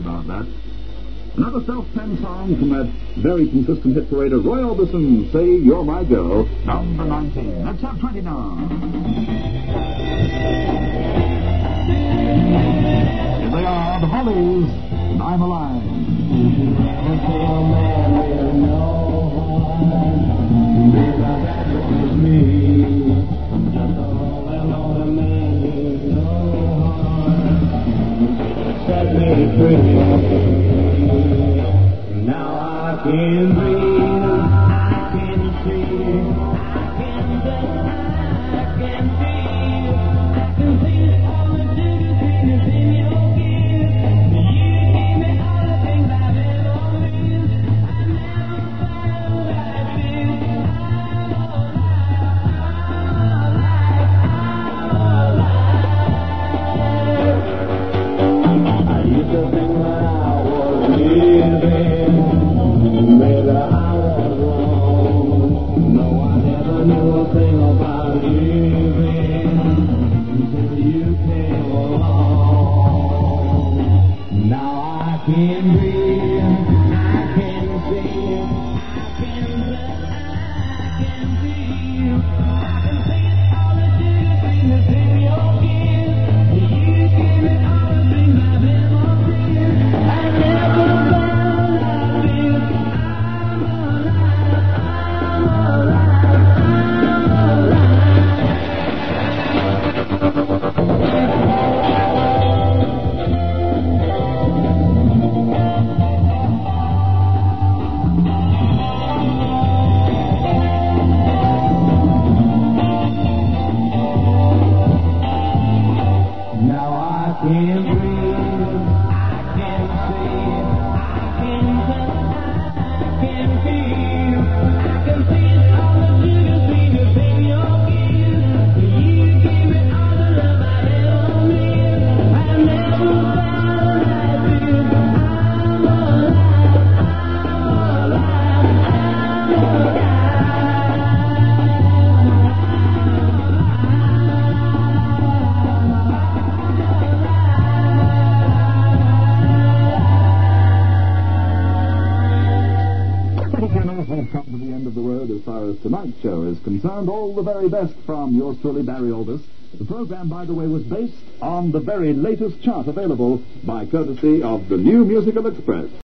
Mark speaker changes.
Speaker 1: about that. Another self-penned song from that very consistent hit parader, Roy Orbison, Say You're My Girl, number 19. Let's have 20 now. Here they are, the Hollies, and I'm Alive.
Speaker 2: Set me free. Now I can breathe, I can see, I can touch, I can feel, I can feel all the goodness in your kiss. You give me all the things I've ever missed. I never felt like this. I'm alive. I used to think that I was living. Maybe I was wrong. No, I never knew a thing about living until you came along. Now I can breathe, I can see, I can touch, I can feel, I can taste all the goodness in your kiss. You give me all the things I've ever seen. I never felt like this. Now I can breathe, I can see, I can touch, I can feel, I can taste all the sweetness in your kiss. You give me all the love I've ever missed. I never felt like this. I'm alive, I'm alive, I'm alive.
Speaker 1: We've come to the end of the road as far as tonight's show is concerned. All the very best from yours truly, Barry Aldous. The program, by the way, was based on the very latest chart available by courtesy of the New Musical Express.